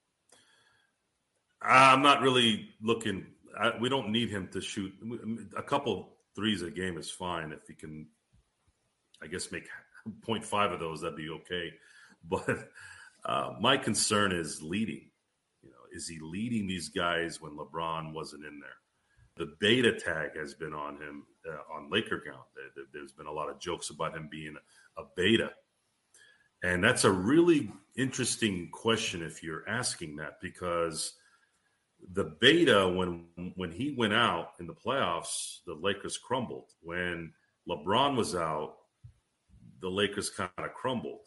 I'm not really looking. We don't need him to shoot. A couple threes a game is fine. If he can, I guess, make 0.5 of those, that'd be okay. But my concern is leading. Is he leading these guys when LeBron wasn't in there? The beta tag has been on him on Laker ground. There's been a lot of jokes about him being a beta. And that's a really interesting question if you're asking that, because the beta, when he went out in the playoffs, the Lakers crumbled. When LeBron was out, the Lakers kind of crumbled.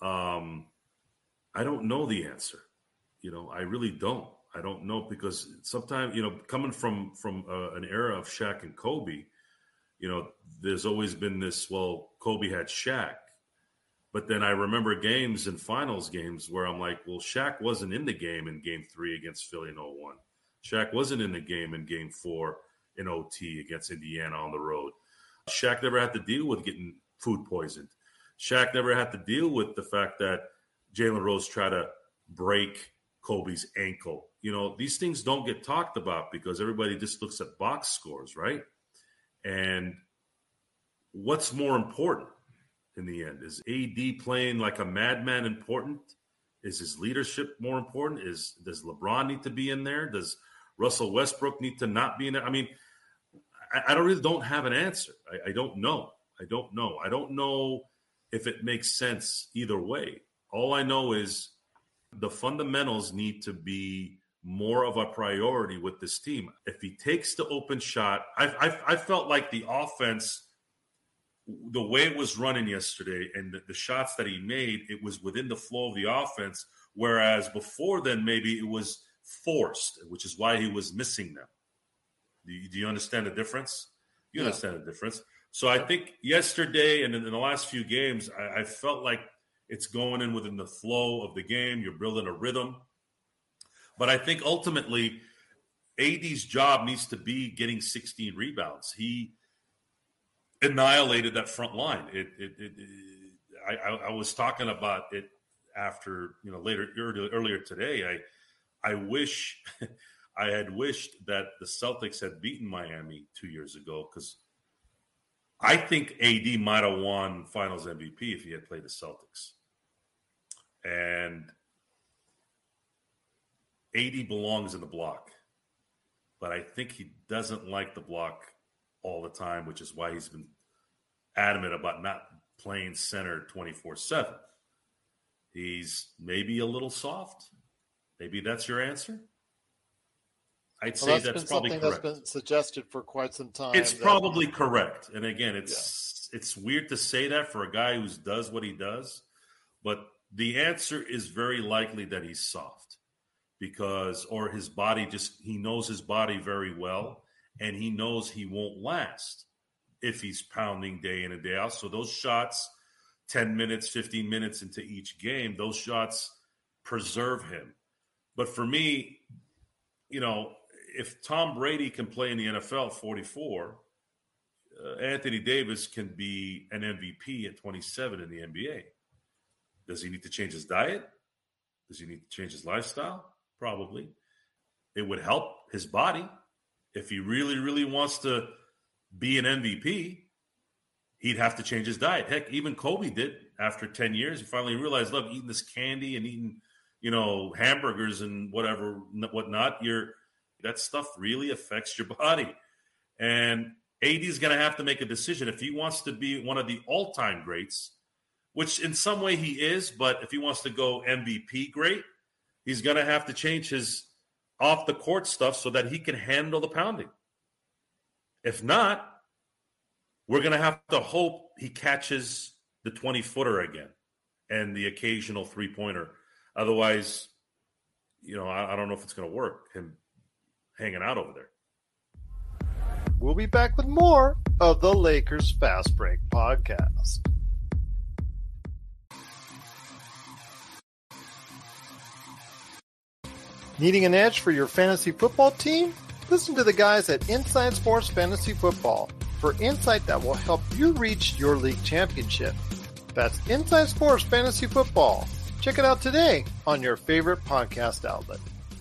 I don't know the answer. I really don't. I don't know, because sometimes, coming from an era of Shaq and Kobe, there's always been this, well, Kobe had Shaq. But then I remember games and finals games where I'm like, well, Shaq wasn't in the game in Game 3 against Philly in 01. Shaq wasn't in the game in Game 4 in OT against Indiana on the road. Shaq never had to deal with getting food poisoned. Shaq never had to deal with the fact that Jalen Rose tried to break Kobe's ankle. These things don't get talked about because everybody just looks at box scores, right? And what's more important in the end? Is AD playing like a madman important? Is his leadership more important? Does LeBron need to be in there? Does Russell Westbrook need to not be in there? I mean, I don't have an answer. I don't know. I don't know if it makes sense either way. All I know is the fundamentals need to be more of a priority with this team. If he takes the open shot, I felt like the offense, the way it was running yesterday and the shots that he made, it was within the flow of the offense, whereas before then maybe it was forced, which is why he was missing them. Do you understand the difference? You understand the difference. So I think yesterday and in the last few games, I felt like it's going in within the flow of the game. You're building a rhythm. But I think ultimately AD's job needs to be getting 16 rebounds. He annihilated that front line. I was talking about it after, earlier today. I wish I had wished that the Celtics had beaten Miami 2 years ago, because I think AD might have won Finals MVP if he had played the Celtics. And AD belongs in the block, but I think he doesn't like the block all the time, which is why he's been adamant about not playing center 24/7. He's maybe a little soft. Maybe that's your answer. I'd say that's probably correct. That's been suggested for quite some time. It's probably correct. And again, it's weird to say that for a guy who does what he does, but the answer is very likely that he's soft, or his body he knows his body very well, and he knows he won't last if he's pounding day in and day out. So those shots, 10 minutes, 15 minutes into each game, those shots preserve him. But for me, if Tom Brady can play in the NFL 44, Anthony Davis can be an MVP at 27 in the NBA. Does he need to change his diet? Does he need to change his lifestyle? Probably. It would help his body. If he really, really wants to be an MVP, he'd have to change his diet. Heck, even Kobe did after 10 years. He finally realized, look, eating this candy and eating, hamburgers and whatnot, that stuff really affects your body. And AD is going to have to make a decision if he wants to be one of the all-time greats, which in some way he is, but if he wants to go MVP great, he's going to have to change his off-the-court stuff so that he can handle the pounding. If not, we're going to have to hope he catches the 20-footer again and the occasional three-pointer. Otherwise, I don't know if it's going to work, him hanging out over there. We'll be back with more of the Lakers Fast Break podcast. Needing an edge for your fantasy football team? Listen to the guys at Inside Sports Fantasy Football for insight that will help you reach your league championship. That's Inside Sports Fantasy Football. Check it out today on your favorite podcast outlet.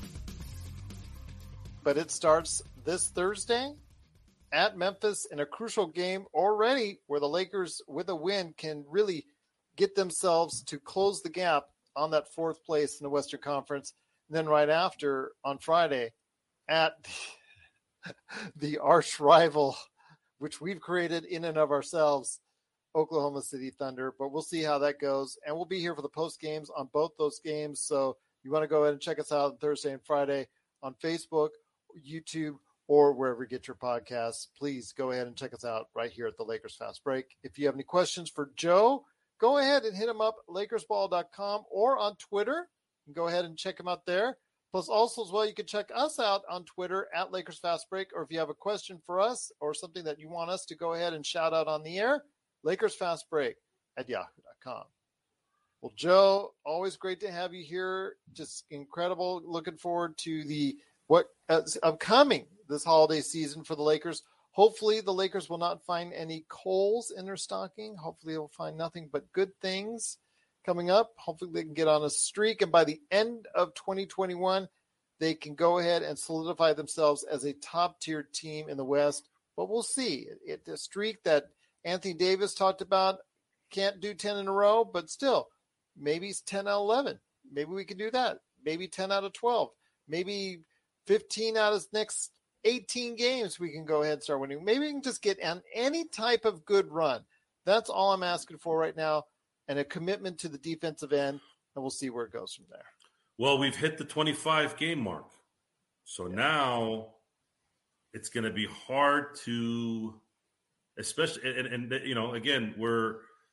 But it starts this Thursday at Memphis in a crucial game already where the Lakers, with a win, can really get themselves to close the gap on that fourth place in the Western Conference. And then right after, on Friday, at the arch rival, which we've created in and of ourselves, Oklahoma City Thunder. But we'll see how that goes. And we'll be here for the post games on both those games. So you want to go ahead and check us out on Thursday and Friday on Facebook, YouTube, or wherever you get your podcasts. Please go ahead and check us out right here at the Lakers Fast Break. If you have any questions for Joe, go ahead and hit him up at LakersBall.com or on Twitter. And go ahead and check him out there. Plus, also as well, you can check us out on Twitter at Lakers Fast Break, or if you have a question for us or something that you want us to go ahead and shout out on the air, Lakers Fast Break at yahoo.com. Well, Joe, always great to have you here. Just incredible. Looking forward to what is upcoming this holiday season for the Lakers. Hopefully, the Lakers will not find any coals in their stocking. Hopefully, they'll find nothing but good things coming up. Hopefully they can get on a streak, and by the end of 2021, they can go ahead and solidify themselves as a top-tier team in the West. But we'll see. It's a streak that Anthony Davis talked about. Can't do 10 in a row, but still, maybe it's 10 out of 11. Maybe we can do that. Maybe 10 out of 12. Maybe 15 out of the next 18 games we can go ahead and start winning. Maybe we can just get on any type of good run. That's all I'm asking for right now. And a commitment to the defensive end, and we'll see where it goes from there. Well, we've hit the 25-game mark. So now it's going to be hard to, especially, and you know, again, we're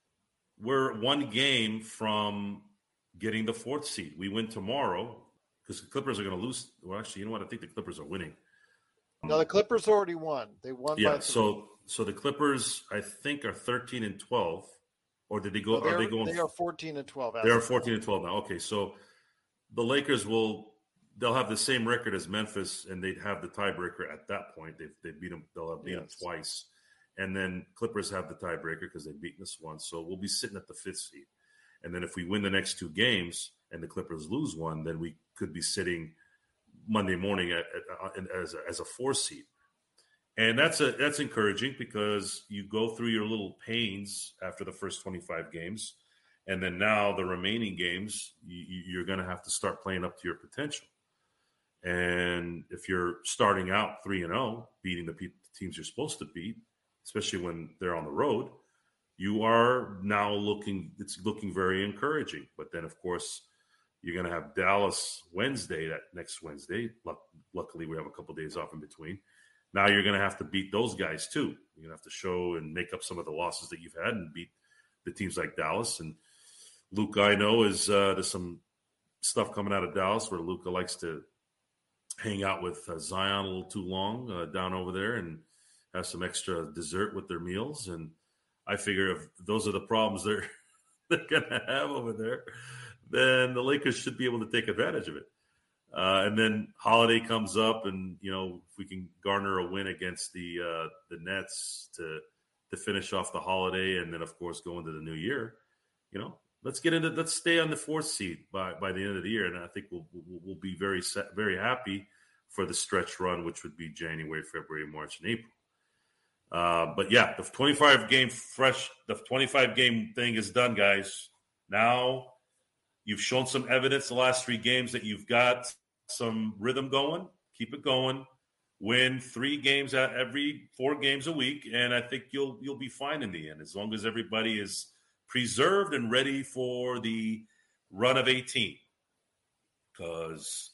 one game from getting the fourth seed. We win tomorrow because the Clippers are going to lose. Well, actually, you know what? I think the Clippers are winning. No, the Clippers already won. They won by 3. So the Clippers, I think, are 13-12. Or did they go? No, are they going? They are 14-12. They are 14-12 now. Okay, so the Lakers they'll have the same record as Memphis, and they'd have the tiebreaker at that point. They beat them. They'll have beaten them twice, and then Clippers have the tiebreaker because they've beaten us once. So we'll be sitting at the 5th seed, and then if we win the next 2 games and the Clippers lose one, then we could be sitting Monday morning as a 4th seed. And that's encouraging because you go through your little pains after the first 25 games, and then now the remaining games, you're going to have to start playing up to your potential. And if you're starting out 3-0, beating the teams you're supposed to beat, especially when they're on the road, you are now looking very encouraging. But then, of course, you're going to have Dallas that next Wednesday. Luckily, we have a couple of days off in between. Now you're going to have to beat those guys, too. You're going to have to show and make up some of the losses that you've had and beat the teams like Dallas. And Luka, I know, there's some stuff coming out of Dallas where Luka likes to hang out with Zion a little too long down over there and have some extra dessert with their meals. And I figure if those are the problems they're going to have over there, then the Lakers should be able to take advantage of it. And then Holiday comes up, and if we can garner a win against the Nets to finish off the holiday, and then of course go into the new year, let's stay on the 4th seed by the end of the year, and I think we'll be very happy for the stretch run, which would be January, February, March, and April. But yeah, the 25 game thing is done, guys. Now you've shown some evidence the last 3 games that you've got some rhythm going. Keep it going. Win 3 games out every 4 games a week, and I think you'll be fine in the end as long as everybody is preserved and ready for the run of 18. Because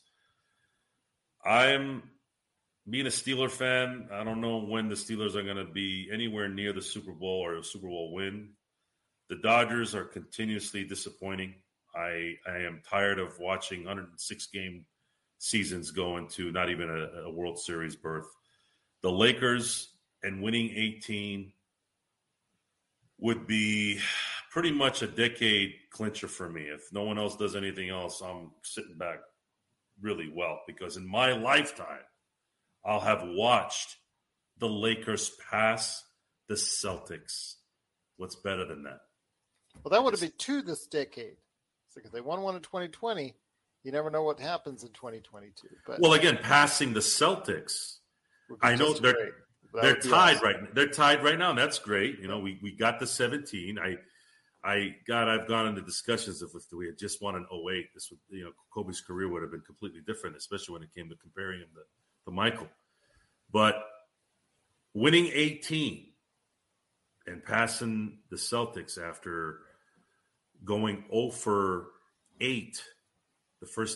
I'm being a Steeler fan. I don't know when the Steelers are going to be anywhere near the Super Bowl or a Super Bowl win. The Dodgers are continuously disappointing. I am tired of watching 106-game seasons go into not even a World Series berth. The Lakers and winning 18 would be pretty much a decade clincher for me. If no one else does anything else, I'm sitting back really well because in my lifetime, I'll have watched the Lakers pass the Celtics. What's better than that? Well, that would have been 2 this decade. So if they won one in 2020, you never know what happens in 2022. But well, again, passing the Celtics, I know they're tied awesome. right. They're tied right now, and that's great. You know, we got the 17. I've gone into discussions of if we had just won an 08, this would, you know, Kobe's career would have been completely different, especially when it came to comparing him to Michael. But winning 18 and passing the Celtics after going 0 for 8 the first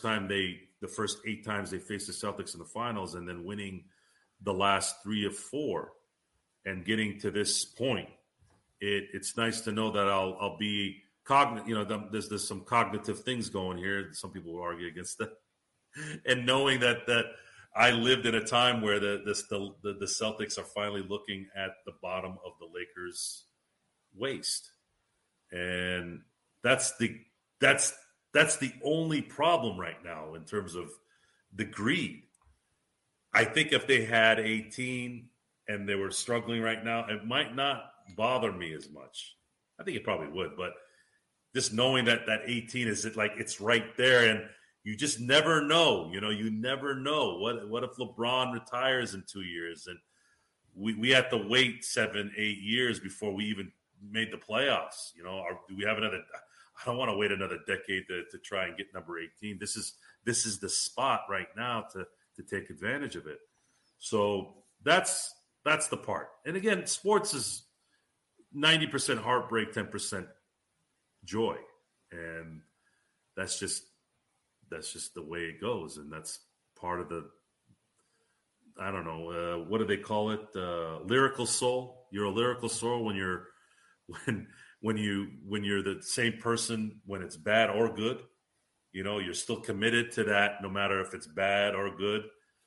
8 times they faced the Celtics in the finals, and then winning the last 3 of 4 and getting to this point, it's nice to know that I'll be cognizant. You know, there's some cognitive things going here. Some people will argue against that, and knowing that I lived in a time where the Celtics are finally looking at the bottom of the Lakers' waist, and that's the only problem right now in terms of the greed. I think if they had 18 and they were struggling right now, it might not bother me as much. I think it probably would, but just knowing that 18 is it's right there, and you just never know. You know, you never know. What if LeBron retires in 2 years, and we have to wait 7-8 years before we even made the playoffs? You know, do we have another? I don't want to wait another decade to try and get number 18. This is the spot right now to take advantage of it. So that's the part. And again, sports is 90% heartbreak, 10% joy, and that's just the way it goes. And that's part of the, I don't know, what do they call it? Lyrical soul. You're a lyrical soul when you're the same person when it's bad or good. You know, you're still committed to that no matter if it's bad or good.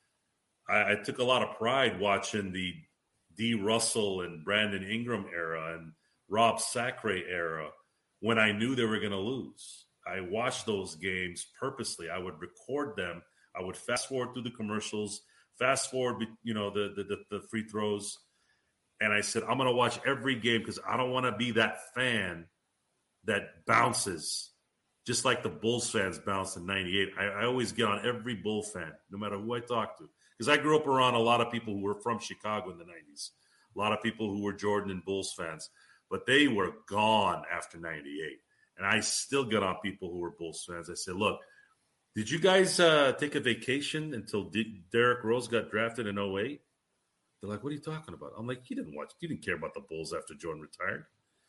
I took a lot of pride watching the D. Russell and Brandon Ingram era and Rob Sacre era when I knew they were going to lose. I watched those games purposely. I would record them. I would fast forward through the commercials, fast forward, you know, the free throws. And I said, I'm going to watch every game because I don't want to be that fan that bounces just like the Bulls fans bounced in 98. I always get on every Bull fan, no matter who I talk to. Because I grew up around a lot of people who were from Chicago in the 90s, a lot of people who were Jordan and Bulls fans. But they were gone after 98. And I still get on people who were Bulls fans. I said, look, did you guys take a vacation until Derrick Rose got drafted in 08? They're like, what are you talking about? I'm like, you didn't care about the Bulls after Jordan retired.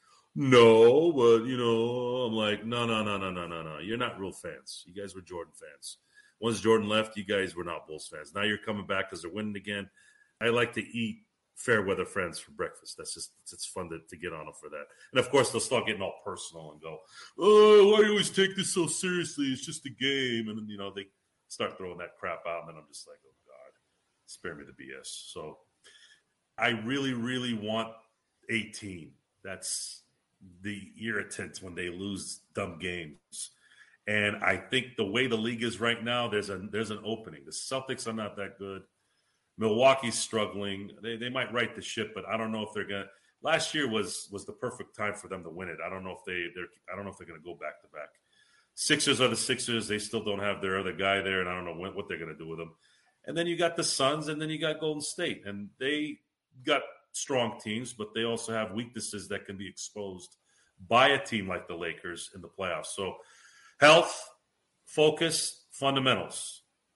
No, but, you know, I'm like, no. You're not real fans. You guys were Jordan fans. Once Jordan left, you guys were not Bulls fans. Now you're coming back because they're winning again. I like to eat fair weather friends for breakfast. It's fun to get on them for that. And, of course, they'll start getting all personal and go, oh, why do you always take this so seriously? It's just a game. And, you know, they start throwing that crap out. And then I'm just like, oh, God, spare me the BS. So I really, really want 18. That's the irritant when they lose dumb games. And I think the way the league is right now, there's an opening. The Celtics are not that good. Milwaukee's struggling. They might right the ship, but I don't know if they're gonna. Last year was the perfect time for them to win it. I don't know if they're gonna go back to back. Sixers are the Sixers. They still don't have their other guy there, and I don't know what they're gonna do with them. And then you got the Suns, and then you got Golden State, and they got strong teams, but they also have weaknesses that can be exposed by a team like the Lakers in the playoffs. So health, focus, fundamentals.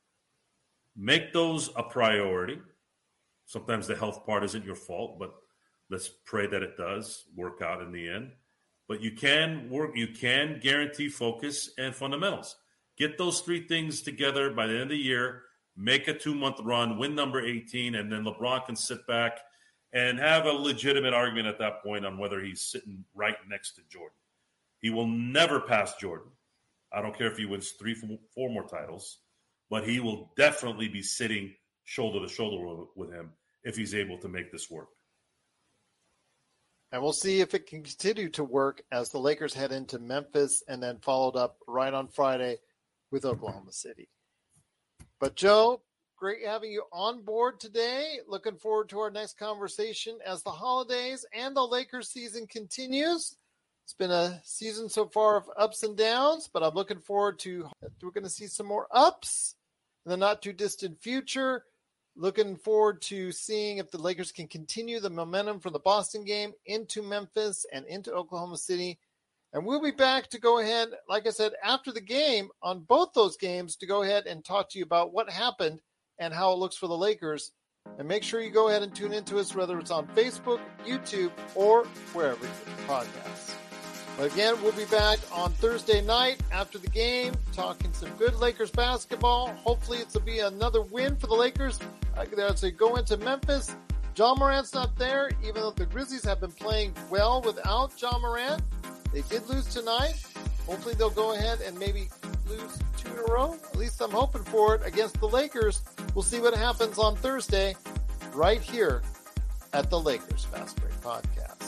Make those a priority. Sometimes the health part isn't your fault, but let's pray that it does work out in the end. But you can guarantee focus and fundamentals. Get those three things together by the end of the year, make a 2-month run, win number 18, and then LeBron can sit back and have a legitimate argument at that point on whether he's sitting right next to Jordan. He will never pass Jordan. I don't care if he wins 3-4 more titles, but he will definitely be sitting shoulder to shoulder with him if he's able to make this work. And we'll see if it can continue to work as the Lakers head into Memphis and then followed up right on Friday with Oklahoma City. But, Joe, Great having you on board today. Looking forward to our next conversation as the holidays and the Lakers season continues. It's been a season so far of ups and downs, but I'm looking forward to, we're going to see some more ups in the not too distant future. Looking forward to seeing if the Lakers can continue the momentum from the Boston game into Memphis and into Oklahoma City. And we'll be back to go ahead, like I said, after the game on both those games to go ahead and talk to you about what happened and how it looks for the Lakers. And make sure you go ahead and tune into us, whether it's on Facebook, YouTube, or wherever you get the podcasts. But again, we'll be back on Thursday night after the game, talking some good Lakers basketball. Hopefully it'll be another win for the Lakers as they go into Memphis. Ja Morant's not there, even though the Grizzlies have been playing well without Ja Morant. They did lose tonight. Hopefully they'll go ahead and maybe lose 2 in a row. At least I'm hoping for it against the Lakers. We'll see what happens on Thursday right here at the Lakers Fast Break Podcast.